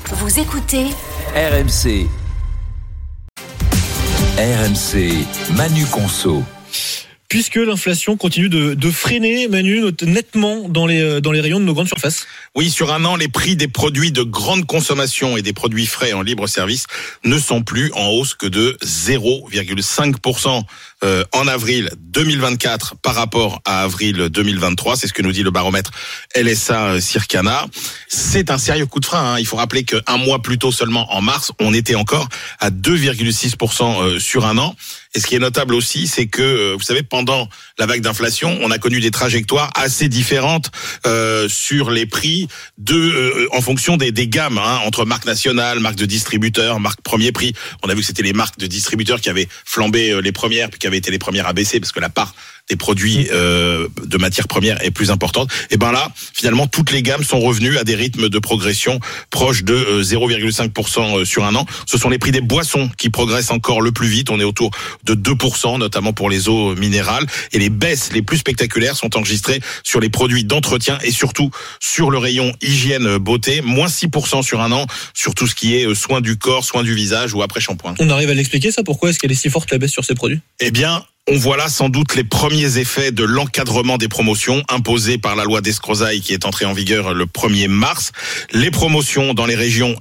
Vous écoutez RMC. RMC, Manu Conso. Puisque l'inflation continue de freiner, Manu, nettement dans les rayons de nos grandes surfaces. Oui, sur un an, les prix des produits de grande consommation et des produits frais en libre service ne sont plus en hausse que de 0,5% en avril 2024 par rapport à avril 2023. C'est ce que nous dit le baromètre LSA Circana. C'est un sérieux coup de frein. Il faut rappeler qu'un mois plus tôt seulement, en mars, on était encore à 2,6% sur un an. Et ce qui est notable aussi, c'est que, vous savez, pendant la vague d'inflation, on a connu des trajectoires assez différentes sur les prix en fonction des gammes, entre marques nationales, marques de distributeurs, marques premier prix. On a vu que c'était les marques de distributeurs qui avaient flambé les premières, puis qui avaient été les premières à baisser, parce que la part des produits de matières premières est plus importante. Et ben là, finalement, toutes les gammes sont revenues à des rythmes de progression proches de 0,5% sur un an. Ce sont les prix des boissons qui progressent encore le plus vite. On est autour de 2%, notamment pour les eaux minérales. Et les baisses les plus spectaculaires sont enregistrées sur les produits d'entretien et surtout sur le rayon hygiène beauté. Moins 6% sur un an sur tout ce qui est soins du corps, soins du visage ou après-shampoing. On arrive à l'expliquer ça? Pourquoi est-ce qu'elle est si forte la baisse sur ces produits? Eh bien, on voit là sans doute les premiers effets de l'encadrement des promotions imposées par la loi d'Escrozaille qui est entrée en vigueur le 1er mars. Les promotions dans les rayons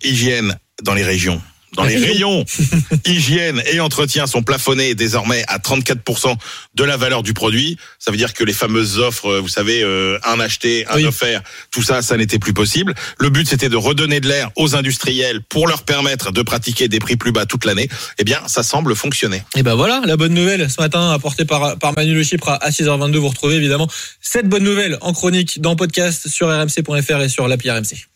hygiène et entretien sont plafonnés désormais à 34% de la valeur du produit. Ça veut dire que les fameuses offres, vous savez, un acheté, un offert, tout ça, ça n'était plus possible. Le but, c'était de redonner de l'air aux industriels pour leur permettre de pratiquer des prix plus bas toute l'année. Eh bien, ça semble fonctionner. Et ben voilà, la bonne nouvelle ce matin apportée par Manu Le Chypre à 6h22. Vous retrouvez évidemment cette bonne nouvelle en chronique dans podcast sur rmc.fr et sur l'appli RMC.